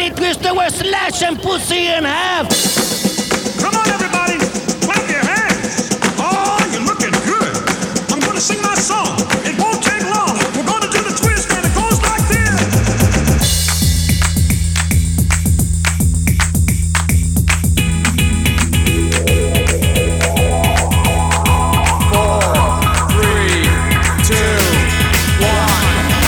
cyclists that were slashing pussy in half. Come on, everybody, clap your hands. Oh, you're looking good. I'm gonna sing my song. It won't take long. We're gonna do the twist, and it goes like this. 4, 3, 2, 1.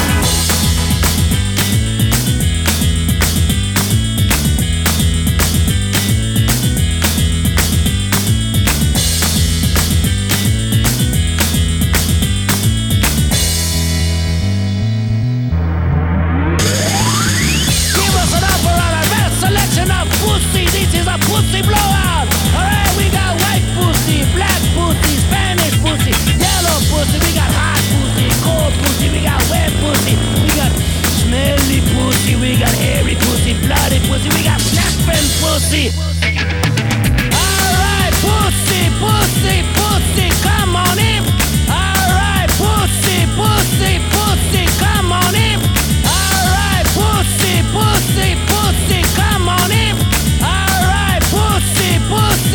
Give us an offer on our best selection of pussy. This is a pussy blowout. Alright, we got white pussy, black pussy, Spanish pussy, yellow pussy. We got hot pussy, cold pussy. We got wet pussy. We got smelly pussy. We got hairy pussy, bloody pussy. We got snapping pussy. Alright, pussy, pussy, pussy, come on in. Alright, pussy, pussy, pussy, come on in. Alright, pussy, pussy, pussy, come on in. Alright, pussy, pussy.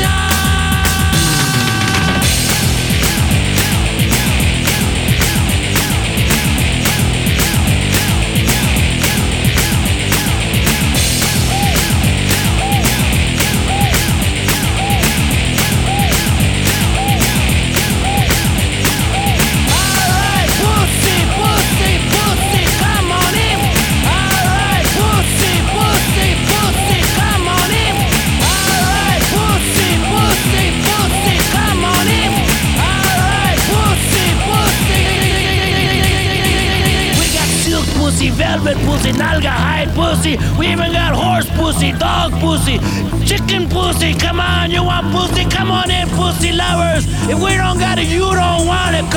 Alright, pussy, pussy, pussy, come on in. Alright, pussy, pussy, pussy, come on in. Alright, pussy, pussy, pussy, come on in. Alright, pussy, pussy. We got silk pussy, velvet pussy, nalga hide pussy. We even got horse pussy, dog pussy, chicken pussy. Come on, you want pussy? Come on in, pussy lovers. If we don't got it, you don't want it.